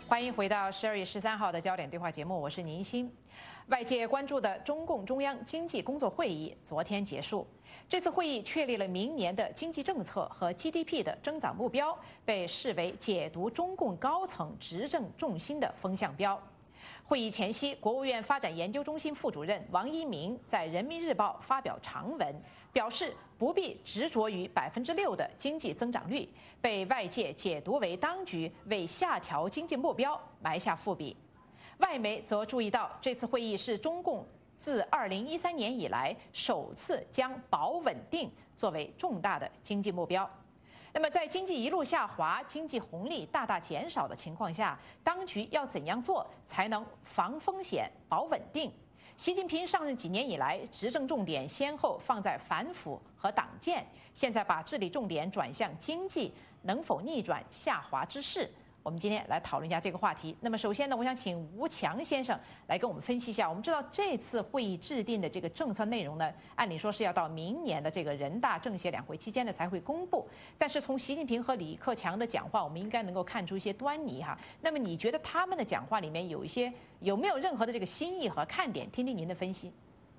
欢迎回到12月13号的焦点对话节目，我是宁鑫。外界关注的中共中央经济工作会议昨天结束，这次会议确立了明年的经济政策和 GDP 的增长目标，被视为解读中共高层执政重心的风向标。会议前夕，国务院发展研究中心副主任王一鸣在《人民日报》发表长文，表示不必执着于6%的经济增长率，被外界解读为当局为下调经济目标埋下伏笔。外媒则注意到，这次会议是中共自2013年以来首次将保稳定作为重大的经济目标。那么，在经济一路下滑、经济红利大大减少的情况下，当局要怎样做才能防风险、保稳定？习近平上任几年以来，执政重点先后放在反腐和党建，现在把治理重点转向经济，能否逆转下滑之势？我们今天来讨论一下这个话题。那么首先呢，我想请吴强先生来跟我们分析一下。我们知道这次会议制定的这个政策内容呢，按理说是要到明年的这个人大政协两会期间呢才会公布。但是从习近平和李克强的讲话，我们应该能够看出一些端倪哈。那么你觉得他们的讲话里面有没有任何的这个新意和看点？听听您的分析。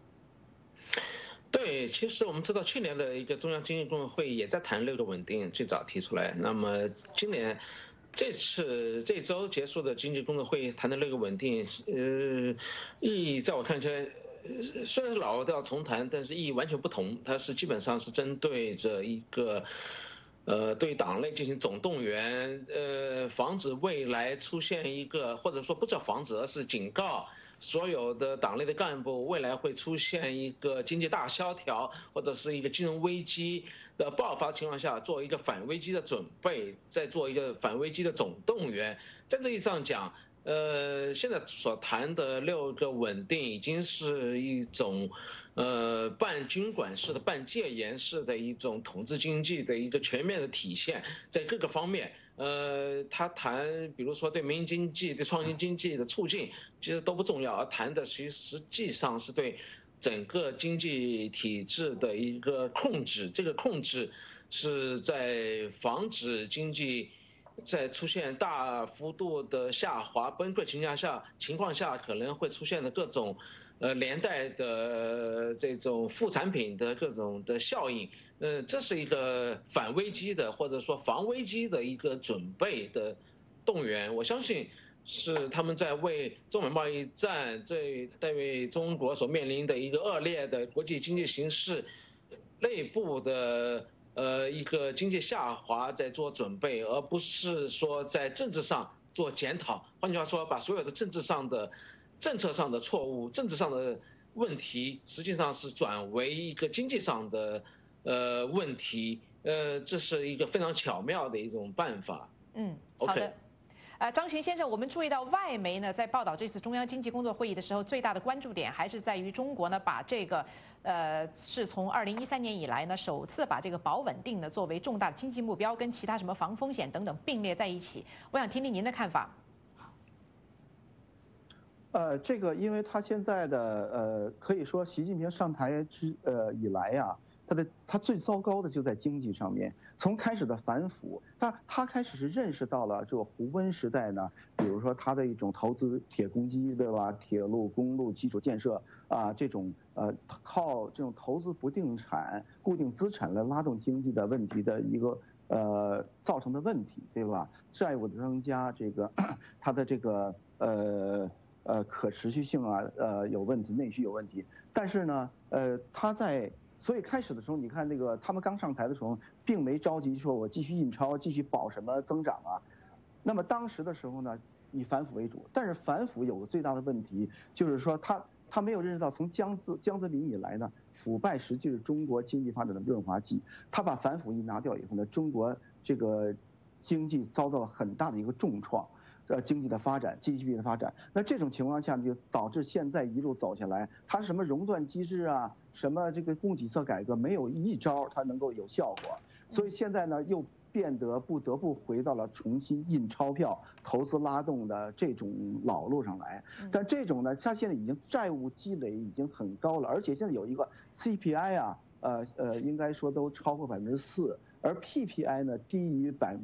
对，其实我们知道去年的一个中央经济工作会议也在谈6个稳定，最早提出来。那么今年这周结束的经济工作会议谈的6个稳定，意义在我看起来，虽然是老调重弹，但是意义完全不同。它是基本上是针对着一个，对党内进行总动员，防止未来出现一个，或者说不叫防止，而是警告所有的党内的干部，未来会出现一个经济大萧条或者是一个金融危机的爆发情况下，做一个反危机的准备，再做一个反危机的总动员。在这意义上讲，现在所谈的6个稳定已经是一种，半军管式的、半戒严式的一种统治经济的一个全面的体现，在各个方面。他谈，比如说对民营经济、对创新经济的促进，其实都不重要，而谈的实际上是对整个经济体制的一个控制。这个控制是在防止经济在出现大幅度的下滑、崩溃情况下，可能会出现的各种连带的这种副产品的各种的效应。这是一个反危机的或者说防危机的一个准备的动员。我相信是他们在为中美贸易战对中国所面临的一个恶劣的国际经济形势内部的一个经济下滑在做准备，而不是说在政治上做检讨。换句话说，把所有的政策上的错误、政治上的问题，实际上是转为一个经济上的问题。这是一个非常巧妙的一种办法。 好的。张群先生，我们注意到外媒呢在报道这次中央经济工作会议的时候，最大的关注点还是在于中国呢把这个是从2013年以来呢首次把这个保稳定呢作为重大的经济目标，跟其他什么防风险等等并列在一起。我想听听您的看法。 这个因为他现在的可以说习近平上台以来呀，他最糟糕的就在经济上面。从开始的反腐，他开始是认识到了这个胡温时代呢，比如说他的一种投资铁公鸡，对吧？铁路、公路基础建设啊，这种靠这种投资不定产、固定资产来拉动经济的问题的一个造成的问题，对吧？债务的增加，这个他的这个可持续性啊有问题，内需有问题。但是呢所以开始的时候，你看那个他们刚上台的时候，并没着急说我继续印钞，继续保什么增长啊。那么当时的时候呢，以反腐为主，但是反腐有个最大的问题，就是说他没有认识到从江泽民以来呢，腐败实际是中国经济发展的润滑剂。他把反腐一拿掉以后呢，中国这个经济遭到了很大的一个重创。经济的发展 ，GDP 的发展，那这种情况下呢，就导致现在一路走下来，它什么熔断机制啊，什么这个供给侧改革，没有一招它能够有效果。所以现在呢，又不得不回到了重新印钞票、投资拉动的这种老路上来。但这种呢，它现在已经债务积累已经很高了，而且现在有一个 CPI 啊，应该说都超过4%，而 PPI 呢低于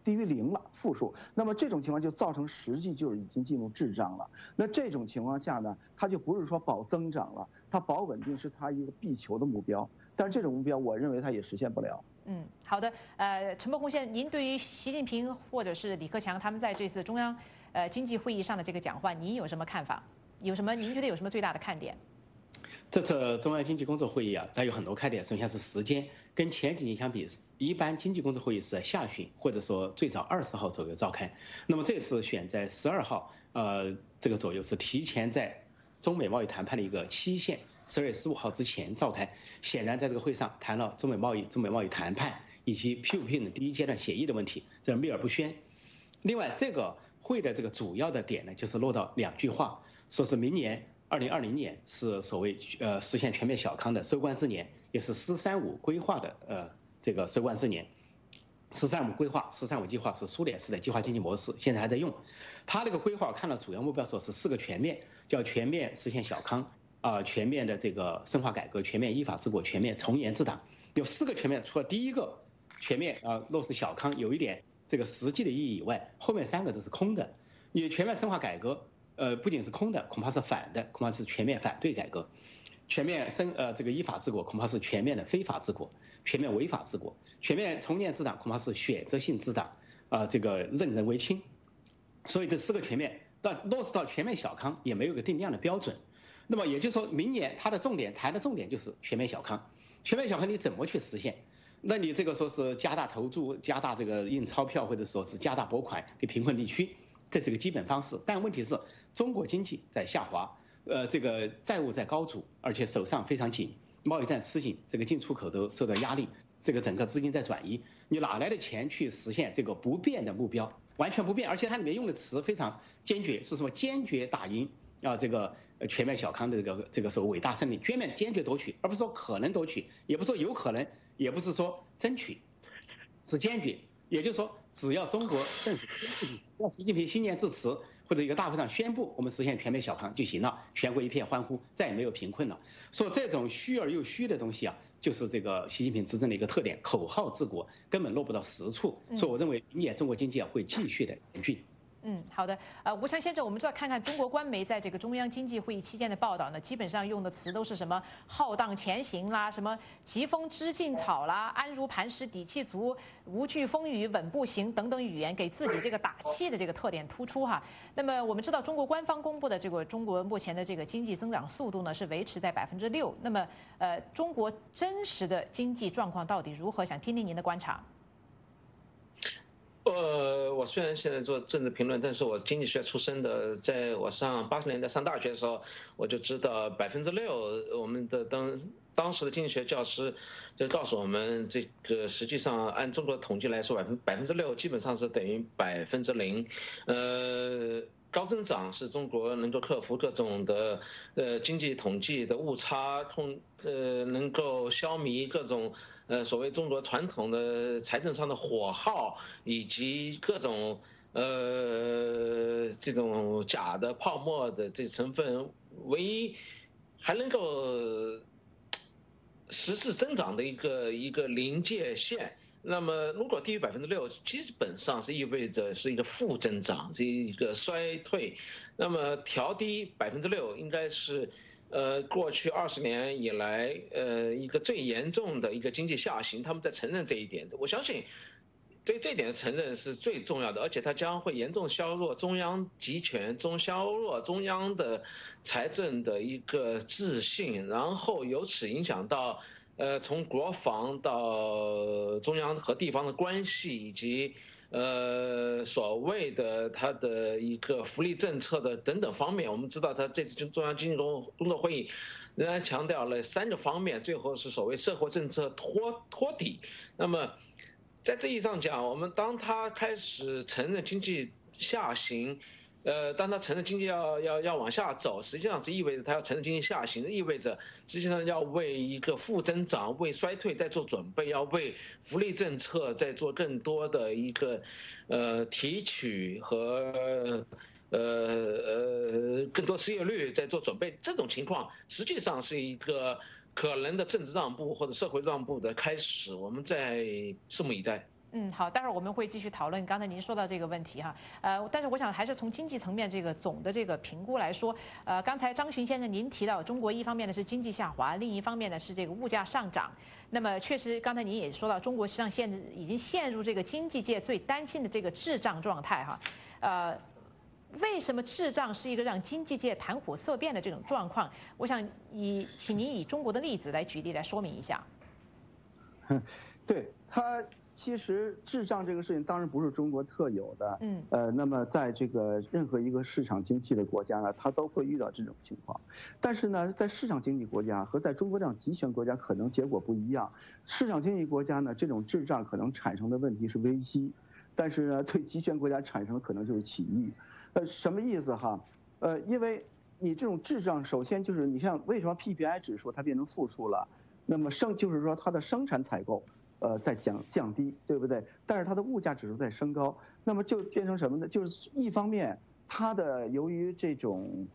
低于0了，负数。那么这种情况就造成实际就是已经进入滞胀了。那这种情况下呢，它就不是说保增长了，它保稳定是它一个必求的目标。但是这种目标，我认为它也实现不了。 好的。陈伯宏先生，您对于习近平或者是李克强他们在这次中央经济会议上的这个讲话，您有什么看法？您觉得有什么最大的看点？ 这次中央经济工作会议啊，它有很多看点。首先是时间，跟前几年相比，一般经济工作会议是在下旬或者说最早20号左右召开。那么这次选在12号，这个左右是提前在中美贸易谈判的一个期限，12月15号之前召开。显然在这个会上谈了中美贸易谈判以及 PPP 的第一阶段协议的问题，这是秘而不宣。另外，这个会的这个主要的点呢，就是落到2句话，说是明年2020年是所谓实现全面小康的收官之年，也是“十三五”规划的这个收官之年。“13+5”规划，“13+5”计划是苏联式的计划经济模式，现在还在用。他这个规划看了主要目标，说是4个全面，叫全面实现小康全面的这个深化改革，全面依法治国，全面从严治党。有4个全面，除了第一个全面落实小康有一点这个实际的意义以外，后面3个都是空的。你全面深化改革，不仅是空的，恐怕是反的，恐怕是全面反对改革。全面这个依法治国，恐怕是全面的非法治国，全面违法治国。全面从严治党，恐怕是选择性治党这个任人唯亲。所以这4个全面，但落实到全面小康也没有个定量的标准。那么也就是说，明年它的谈的重点就是全面小康。全面小康你怎么去实现？那你这个说是加大投注，加大这个印钞票，或者说是加大拨款给贫困地区，这是个基本方式。但问题是，中国经济在下滑，这个债务在高筑，而且手上非常紧，贸易战吃紧，这个进出口都受到压力，这个整个资金在转移，你哪来的钱去实现这个不变的目标？完全不变，而且它里面用的词非常坚决，是什么？坚决打赢这个全面小康的这个所谓伟大胜利，坚决夺取，而不是说可能夺取，也不是说有可能，也不是说争取，是坚决。也就是说，只要中国政府让习近平新年致辞或者一个大会上宣布我们实现全面小康就行了，全国一片欢呼，再也没有贫困了。说这种虚而又虚的东西啊，就是这个习近平执政的一个特点，口号治国，根本落不到实处。所以我认为明年中国经济会继续的严峻。 好的。吴强先生，我们知道看看中国官媒在这个中央经济会议期间的报道呢，基本上用的词都是什么浩荡前行啦，什么疾风知劲草啦，安如磐石底气足，无惧风雨稳步行等等语言，给自己这个打气的这个特点突出哈。那么我们知道中国官方公布的这个中国目前的这个经济增长速度呢是维持在6%。那么中国真实的经济状况到底如何？想听听您的观察。 我虽然现在做政治评论，但是我经济学出身的，在我上80年代上大学的时候，我就知道6%，我们的当时的经济学教师就告诉我们，这个实际上按中国的统计来说，6%基本上是等于0%。高增长是中国能够克服各种的经济统计的误差，能够消弭各种所谓中国传统的财政上的火耗，以及各种这种假的泡沫的这成分，唯一还能够实质增长的一个临界线。那么，如果低于6%，基本上是意味着是一个负增长，是一个衰退。那么调低6%，应该是过去20年以来一个最严重的一个经济下行。他们在承认这一点，我相信对这点的承认是最重要的，而且它将会严重削弱中央集权，削弱中央的财政的一个自信，然后由此影响到。从国防到中央和地方的关系，以及所谓的它的一个福利政策的等等方面，我们知道它这次中央经济工作会议仍然强调了3个方面，最后是所谓社会政策托底。那么在这意义上讲，我们当他开始承认经济下行。当他承认经济要往下走，实际上是意味着他要承认经济下行，意味着实际上要为一个负增长、为衰退在做准备，要为福利政策在做更多的一个提取和更多失业率在做准备。这种情况实际上是一个可能的政治让步或者社会让步的开始，我们在拭目以待。 好，待会儿我们会继续讨论刚才您说到这个问题哈，但是我想还是从经济层面这个总的这个评估来说，刚才张巡先生您提到中国一方面呢是经济下滑，另一方面呢是这个物价上涨，那么确实刚才您也说到，中国实际上现在已经陷入这个经济界最担心的这个滞胀状态哈，为什么滞胀是一个让经济界谈虎色变的这种状况？我想请您以中国的例子来举例来说明一下。 对它。其实滞胀这个事情当然不是中国特有的，那么在这个任何一个市场经济的国家呢，它都会遇到这种情况。但是呢，在市场经济国家和在中国这样集权国家可能结果不一样。市场经济国家呢，这种滞胀可能产生的问题是危机，但是呢，对集权国家产生的可能就是起义。什么意思哈？因为你这种滞胀，首先就是你像为什么 PPI 指数它变成负数了？那么就是说它的生产采购。在降低，对不对？但是它的物价指数在升高，那么就变成什么呢？就是一方面，它的由于这种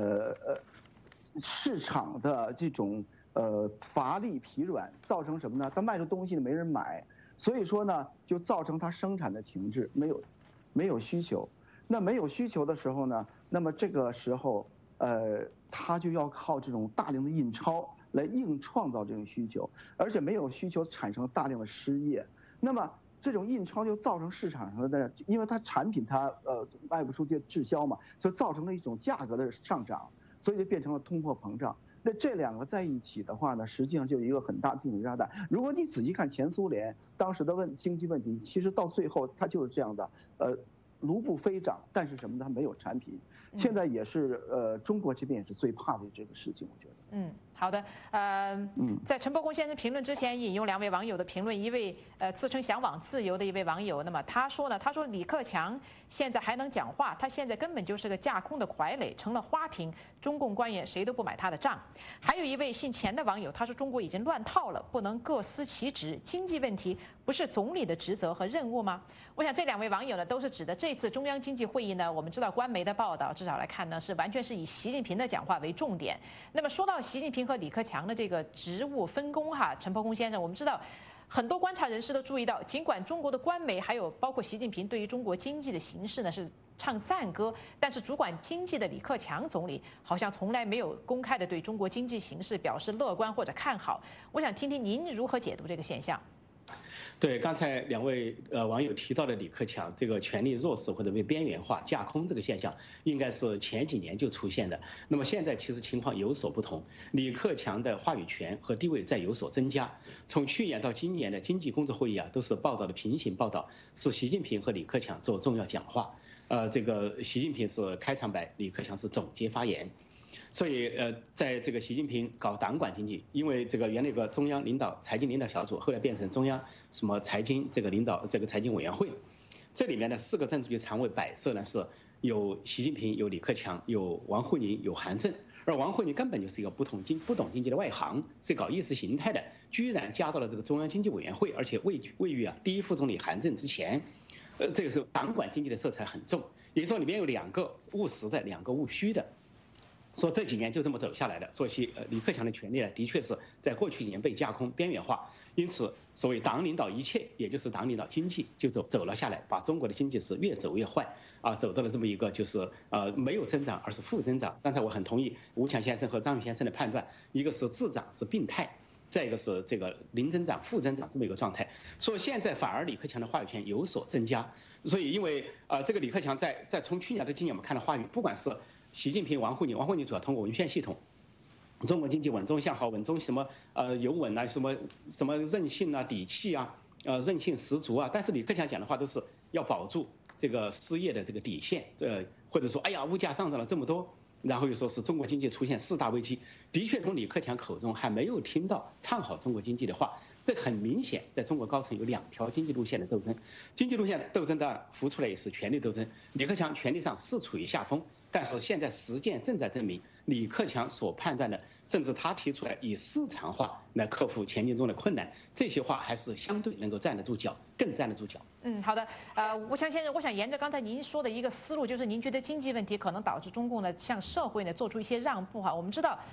市场的这种乏力疲软，造成什么呢？它卖的东西没人买，所以说呢，就造成它生产的停滞，没有需求。那没有需求的时候呢，那么这个时候它就要靠这种大量的印钞。来硬创造这种需求，而且没有需求产生大量的失业，那么这种印钞就造成市场上的，因为它产品它卖不出去滞销嘛，就造成了一种价格的上涨，所以就变成了通货膨胀。那这两个在一起的话呢，实际上就有一个很大的定时炸弹。如果你仔细看前苏联当时的经济问题，其实到最后它就是这样的，卢布飞涨，但是什么呢？它没有产品。现在也是中国这边也是最怕的这个事情，我觉得。 好的，在陈伯公先生评论之前，引用2位网友的评论，一位自称向往自由的一位网友，那么他说呢，他说李克强现在还能讲话，他现在根本就是个架空的傀儡，成了花瓶，中共官员谁都不买他的账。还有一位姓钱的网友，他说中国已经乱套了，不能各司其职，经济问题不是总理的职责和任务吗？我想这2位网友呢，都是指的这次中央经济会议呢，我们知道官媒的报道至少来看呢，是完全是以习近平的讲话为重点。那么说到习近平和李克强的这个职务分工哈，陈伯公先生，我们知道很多观察人士都注意到，尽管中国的官媒还有包括习近平对于中国经济的形势呢是唱赞歌，但是主管经济的李克强总理好像从来没有公开的对中国经济形势表示乐观或者看好。我想听听您如何解读这个现象。 对，刚才2位网友提到的李克强这个权力弱势或者被边缘化、架空这个现象，应该是前几年就出现的。那么现在其实情况有所不同，李克强的话语权和地位在有所增加。从去年到今年的经济工作会议啊，都是报道的平行报道，是习近平和李克强做重要讲话。这个习近平是开场白，李克强是总结发言。所以在这个习近平搞党管经济，因为这个原来有个中央领导财经领导小组，后来变成中央什么财经这个领导这个财经委员会，这里面的4个政治局常委摆设呢是有习近平、有李克强、有王沪宁、有韩正，而王沪宁根本就是一个不懂经济的外行，是搞意识形态的，居然加到了这个中央经济委员会，而且位于第一副总理韩正之前，这个是党管经济的色彩很重，也就是说里面有2个务实的，2个务虚的。说这几年就这么走下来的，说李克强的权力呢，的确是在过去几年被架空、边缘化，因此所谓党领导一切，也就是党领导经济就走了下来，把中国的经济是越走越坏啊，走到了这么一个就是没有增长而是负增长。刚才我很同意吴强先生和张宇先生的判断，一个是滞涨是病态，再一个是这个零增长、负增长这么一个状态。所以现在反而李克强的话语权有所增加，所以因为这个李克强在从去年到今年我们看到话语，不管是习近平、王沪宁主要通过文宣系统，中国经济稳中向好，稳中什么有稳啊，什么韧性啊、底气啊，韧性十足啊。但是李克强讲的话都是要保住这个失业的这个底线，或者说哎呀物价上涨了这么多，然后又说是中国经济出现4大危机。的确从李克强口中还没有听到唱好中国经济的话。这很明显，在中国高层有2条经济路线的斗争，经济路线斗争当然浮出来也是权力斗争。李克强权力上是处于下风，但是现在实践正在证明，李克强所判断的，甚至他提出来以市场化来克服前进中的困难，这些话还是相对能够站得住脚，更站得住脚。 好的，吴强先生，我想沿着刚才您说的一个思路，就是您觉得经济问题可能导致中共呢向社会呢做出一些让步哈。我们知道，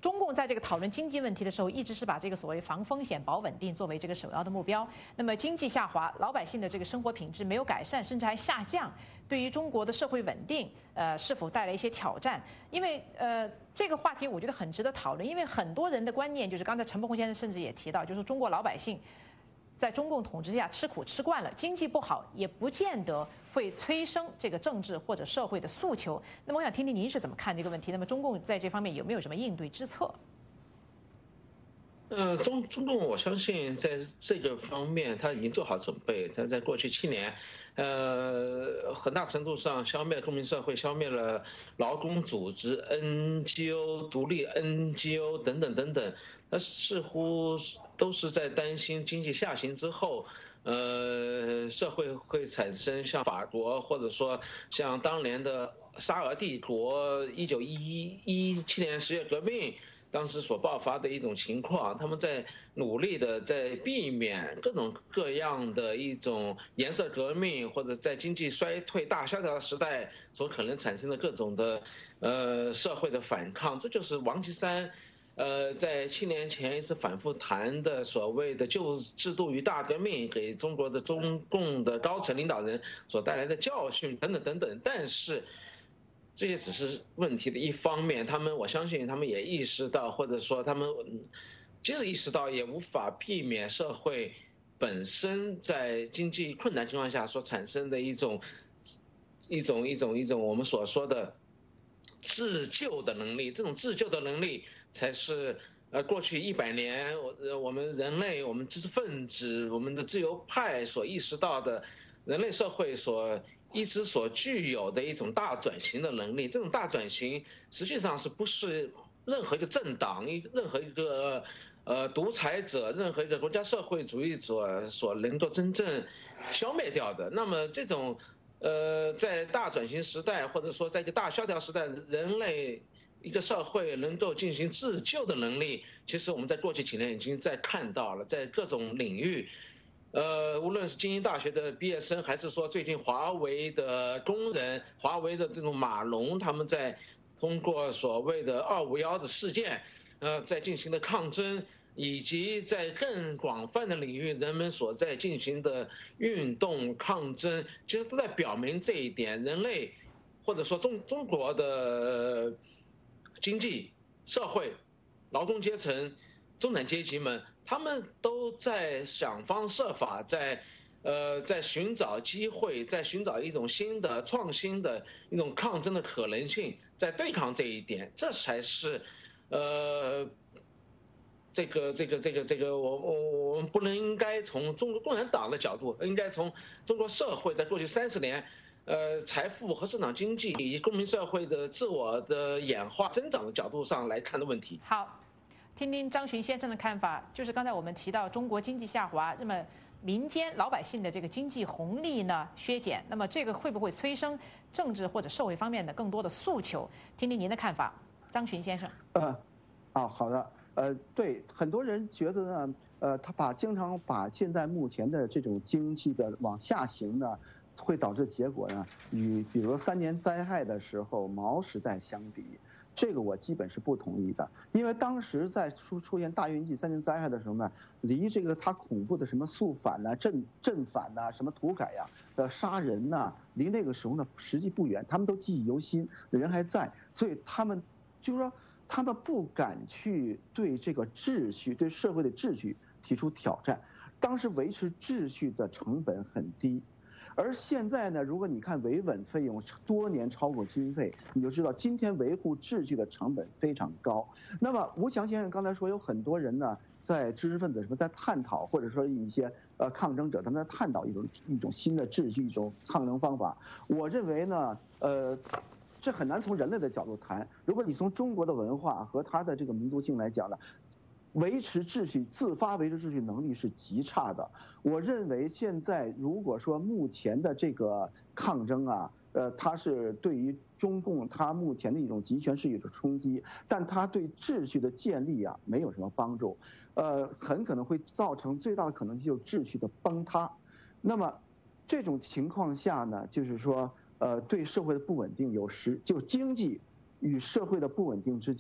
中共在这个讨论经济问题的时候，一直是把这个所谓防风险、保稳定作为这个首要的目标。那么经济下滑，老百姓的这个生活品质没有改善，甚至还下降，对于中国的社会稳定，是否带来一些挑战？因为这个话题我觉得很值得讨论，因为很多人的观念就是刚才陈伯宏先生甚至也提到，就是中国老百姓在中共统治下吃苦吃惯了，经济不好也不见得会催生这个政治或者社会的诉求。那么我想听听您是怎么看这个问题？那么中共在这方面有没有什么应对之策？ 中共我相信在这个方面他已经做好准备。他在过去7年，很大程度上消灭了公民社会，消灭了劳工组织、NGO、独立 NGO 等等等等。他似乎都是在担心经济下行之后，社会会产生像法国或者说像当年的沙俄帝国1917年10月革命当时所爆发的一种情况。他们在努力的在避免各种各样的一种颜色革命，或者在经济衰退大萧条时代所可能产生的各种的社会的反抗。这就是王岐山在7年前一次反复谈的所谓的旧制度与大革命，给中国的中共的高层领导人所带来的教训等等等等。但是这些只是问题的一方面，我相信他们也意识到，或者说他们即使意识到，也无法避免社会本身在经济困难情况下所产生的一种我们所说的自救的能力。这种自救的能力才是过去100年我们人类、我们知识分子、我们的自由派所意识到的人类社会一直所具有的一种大转型的能力。这种大转型实际上是不是任何一个政党、任何一个独裁者、任何一个国家社会主义者所能够真正消灭掉的。那么这种在大转型时代，或者说在一个大萧条时代，人类一个社会能够进行自救的能力，其实我们在过去几年已经在看到了，在各种领域。无论是精英大学的毕业生，还是说最近华为的工人、华为的这种码农，他们在通过所谓的251的事件，在进行的抗争，以及在更广泛的领域人们所在进行的运动抗争，其实都在表明这一点：人类或者说中国的经济社会、劳动阶层、中产阶级们。他们都在想方设法，在寻找机会，在寻找一种新的创新的一种抗争的可能性，在对抗这一点。这才是这个我们不能应该从中国共产党的角度，应该从中国社会在过去30年财富和市场经济以及公民社会的自我的演化增长的角度上来看的问题。 好。听听张巡先生的看法，就是刚才我们提到中国经济下滑，那么民间老百姓的这个经济红利呢削减，那么这个会不会催生政治或者社会方面的更多的诉求？听听您的看法，张巡先生。 好的，对，很多人觉得呢，他经常把现在目前的这种经济的往下行呢，会导致结果呢，与比如3年灾害的时候毛时代相比。这个我基本是不同意的，因为当时在出现大运记3年灾害的时候呢，离这个他恐怖的什么肃反呐、镇反呐、什么土改呀、杀人呐，离那个时候呢实际不远，他们都记忆犹新，人还在，所以他们就是说他们不敢去对这个秩序、对社会的秩序提出挑战。当时维持秩序的成本很低。而现在呢，如果你看维稳费用多年超过经费，你就知道今天维护秩序的成本非常高。那么吴强先生刚才说，有很多人呢，在知识分子什么在探讨，或者说一些抗争者，他们在探讨一种新的秩序，一种抗争方法。我认为呢，这很难从人类的角度谈。如果你从中国的文化和它的这个民族性来讲呢，维持秩序、自发维持秩序能力是极差的。我认为现在如果说目前的这个抗争啊，它是对于中共它目前的一种集权势力的冲击，但它对秩序的建立啊没有什么帮助，很可能会造成最大的可能性就是秩序的崩塌。那么这种情况下呢，就是说对社会的不稳定就是经济与社会的不稳定之间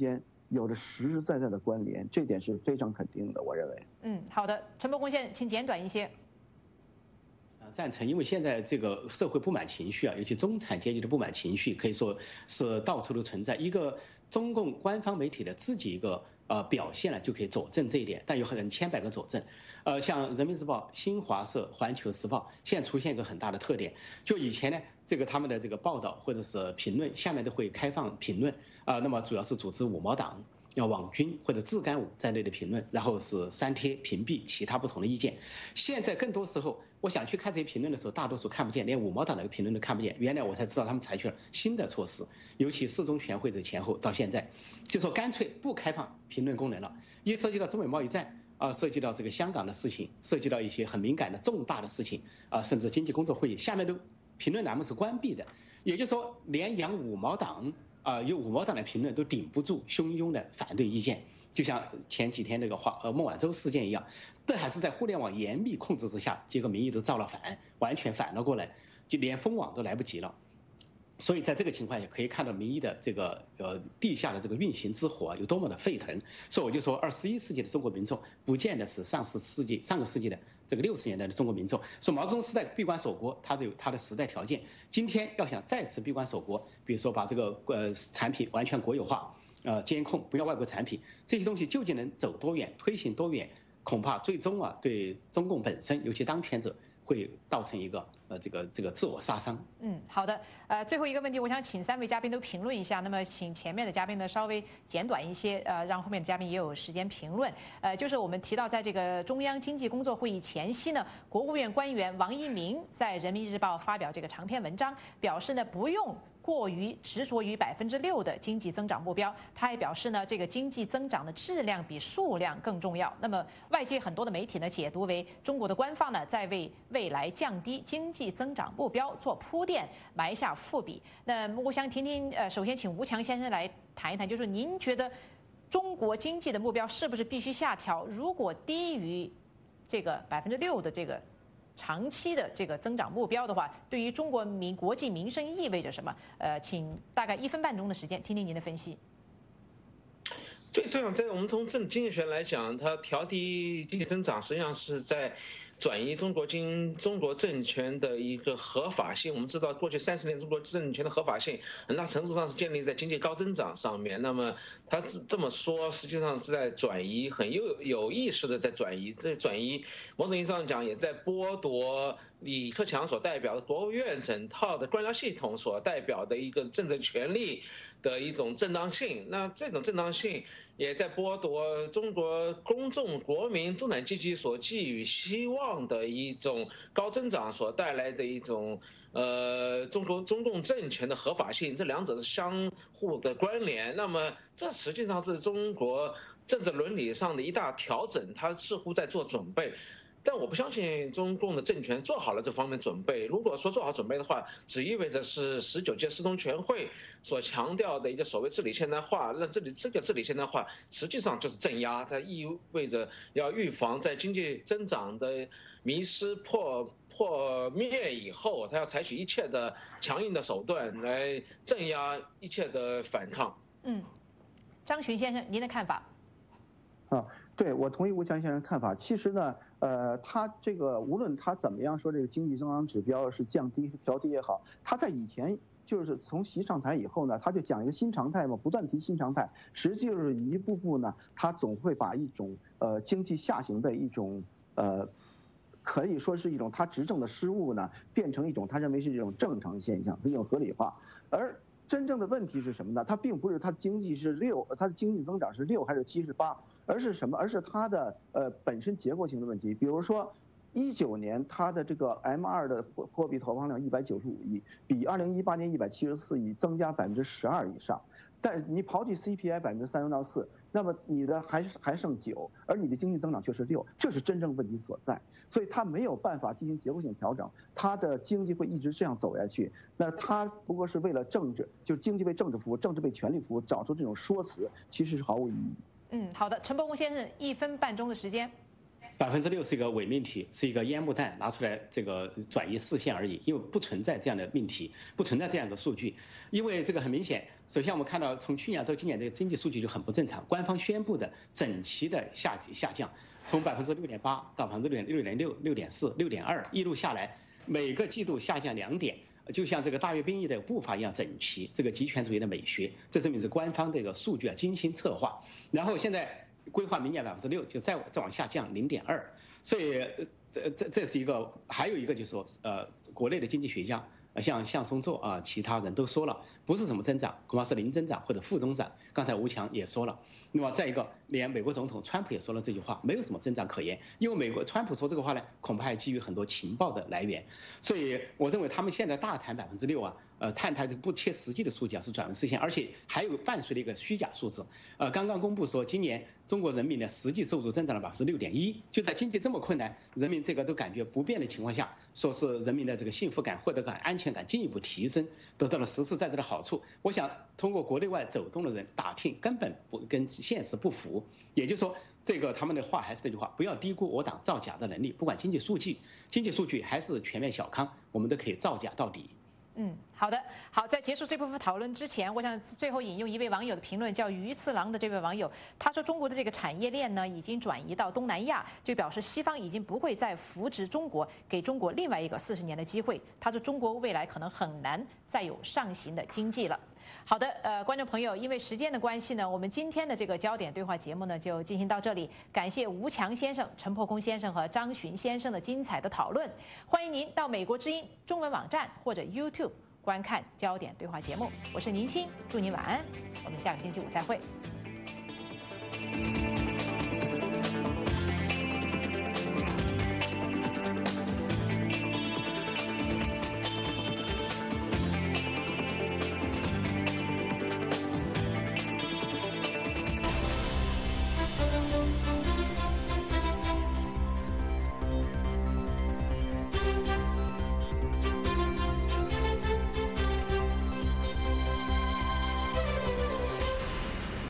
有着实实在在的关联，这点是非常肯定的，我认为。 好的，陈伯公先生，请简短一些。 赞成，因为现在这个社会不满情绪啊，尤其中产阶级的不满情绪，可以说是到处都存在。一个中共官方媒体的自己一个表现呢，就可以佐证这一点，但有千百个佐证。像人民日报、新华社、环球时报，现在出现一个很大的特点，就以前呢，这个他们的这个报道或者是评论下面都会开放评论那么主要是组织五毛党、网军或者自干五在内的评论，然后是删帖屏蔽其他不同的意见。现在更多时候，我想去看这些评论的时候，大多数看不见，连五毛党的评论都看不见。原来我才知道他们采取了新的措施，尤其四中全会这前后到现在，就说干脆不开放评论功能了。一涉及到中美贸易战涉及到这个香港的事情，涉及到一些很敏感的重大的事情甚至经济工作会议，下面的评论栏目是关闭的。也就是说，连养五毛党有五毛党的评论都顶不住汹涌的反对意见，就像前几天那个孟晚舟事件一样，这还是在互联网严密控制之下，结果民意都造了反，完全反了过来，就连封网都来不及了。所以在这个情况下，可以看到民意的这个地下的这个运行之火有多么的沸腾。所以我就说，21世纪的中国民众不见得是上个世纪的这个60年代的中国民众。说毛泽东时代闭关锁国，它是有它的时代条件。今天要想再次闭关锁国，比如说把这个产品完全国有化，监控不要外国产品，这些东西究竟能走多远，推行多远，恐怕最终对中共本身，尤其当权者，会造成一个这个自我杀伤。 好的，最后一个问题，我想请3位嘉宾都评论一下。那么，请前面的嘉宾呢稍微简短一些，让后面的嘉宾也有时间评论。就是我们提到，在这个中央经济工作会议前夕呢，国务院官员王一鸣在人民日报发表这个长篇文章，表示呢不用过于执着于6%的经济增长目标。他还表示呢，这个经济增长的质量比数量更重要。那么，外界很多的媒体呢解读为中国的官方呢在为未来降低经济增长目标做铺垫，埋下伏笔。那我想听听，首先请吴强先生来谈一谈，就是您觉得中国经济的目标是不是必须下调？如果低于这个6%的这个长期的这个增长目标的话，对于中国国计民生意味着什么？请大概1分半钟的时间，听听您的分析。 这样，在我们从经济学来讲，它调低经济增长，实际上是在转移中国政权的一个合法性。我们知道，过去30年中国政权的合法性很大程度上是建立在经济高增长上面。那么他这么说，实际上是在转移，很有意识的在转移。这转移某种意义上讲，也在剥夺李克强所代表的国务院整套的官僚系统所代表的一个政治权力的一种正当性。那这种正当性也在剥夺中国公众国民中产阶级所寄予希望的一种高增长所带来的一种中共政权的合法性，这两者是相互的关联。那么这实际上是中国政治伦理上的一大调整，它似乎在做准备。但我不相信中共的政权做好了这方面准备。如果说做好准备的话，只意味着是19届四中全会所强调的一个所谓治理现代化。那这个治理现代化实际上就是镇压，它意味着要预防在经济增长的迷失破灭以后，它要采取一切的强硬的手段来镇压一切的反抗。 张群先生，您的看法？ 对，我同意吴强先生看法。其实呢，他这个无论他怎么样说这个经济增长指标是降低调低也好，他在以前就是从习上台以后呢，他就讲一个新常态嘛，不断提新常态，实际就是一步步呢，他总会把一种经济下行的一种可以说是一种他执政的失误呢，变成一种他认为是一种正常现象，是一种合理化。而真正的问题是什么呢？它并不是它经济是6，它的经济增长是6还是7是8，而是什么？而是它的本身结构性的问题。比如说19年它的这个 M2的货币投放量195亿，比2018年174亿增加12%以上。但你刨去 CPI3%到4%，那么你的还剩9%，而你的经济增长却是6%，这是真正问题所在。所以它没有办法进行结构性调整，它的经济会一直这样走下去。那它不过是为了政治，就是经济为政治服务，政治为权力服务，找出这种说辞，其实是毫无意义。 好的，陈伯公先生，1分半钟的时间。 6%是一个伪命题，是一个烟幕弹拿出来这个转移视线而已，因为不存在这样的命题，不存在这样的数据。因为这个很明显，首先我们看到从去年到今年的经济数据就很不正常，官方宣布的整齐的下降，从6.8%到6.6%、6.4%、6.2%，一路下来，每个季度下降2点。就像这个大阅兵役的步伐一样整齐，这个极权主义的美学，这证明是官方这个数据精心策划。然后现在规划明年6%，就再往下降0.2%，所以这是一个，还有一个就是说国内的经济学家。像向松作啊，其他人都说了，不是什么增长，恐怕是零增长或者负增长。刚才吴强也说了，那么再一个，连美国总统川普也说了这句话，没有什么增长可言。因为美国川普说这个话呢，恐怕还基于很多情报的来源。所以我认为他们现在大谈6%啊，探这个不切实际的数据啊，是转为视线，而且还有伴随了一个虚假数字。刚刚公布说，今年中国人民的实际收入增长了6.1%，就在经济这么困难，人民这个都感觉不便的情况下，说是人民的这个幸福感、获得感、安全感进一步提升，得到了实实在在的好处。我想通过国内外走动的人打听，根本不跟现实不符。也就是说，这个他们的话还是那句话，不要低估我党造假的能力。不管经济数据还是全面小康，我们都可以造假到底。 好的，好，在结束这部分讨论之前，我想最后引用一位网友的评论，叫鱼次郎的这位网友，他说中国的这个产业链呢已经转移到东南亚，就表示西方已经不会再扶植中国，给中国另外一个40年的机会。他说中国未来可能很难再有上行的经济了。好的，观众朋友，因为时间的关系呢，我们今天的这个焦点对话节目呢就进行到这里。感谢吴强先生、陈破空先生和张巡先生的精彩的讨论。欢迎您到美国之音中文网站或者 YouTube 观看焦点对话节目。我是宁鑫，祝您晚安，我们下个星期五再会。